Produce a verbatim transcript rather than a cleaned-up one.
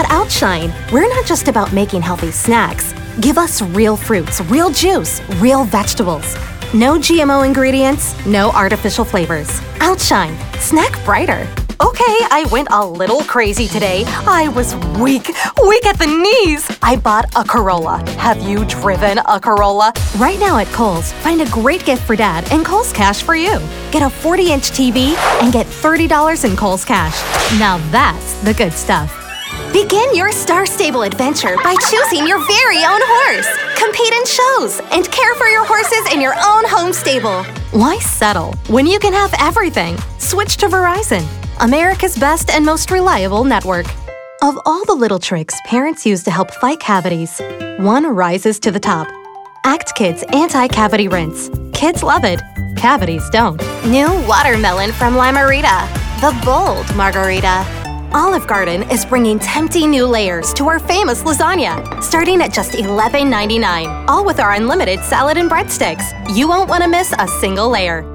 At Outshine, we're not just about making healthy snacks. Give us real fruits, real juice, real vegetables. No G M O ingredients, no artificial flavors. Outshine, snack brighter. Okay, I went a little crazy today. I was weak, weak at the knees. I bought a Corolla. Have you driven a Corolla? Right now at Kohl's, find a great gift for Dad and Kohl's Cash for you. Get a forty inch T V and get thirty dollars in Kohl's Cash. Now that's the good stuff. Begin your Star Stable adventure by choosing your very own horse. Compete in shows and care for your horses in your own home stable. Why settle when you can have everything? Switch to Verizon, America's best and most reliable network. Of all the little tricks parents use to help fight cavities, one rises to the top. Act Kids Anti-Cavity Rinse. Kids love it. Cavities don't. New watermelon from Limerita. The bold margarita. Olive Garden is bringing tempting new layers to our famous lasagna, starting at just eleven ninety-nine, all with our unlimited salad and breadsticks. You won't want to miss a single layer.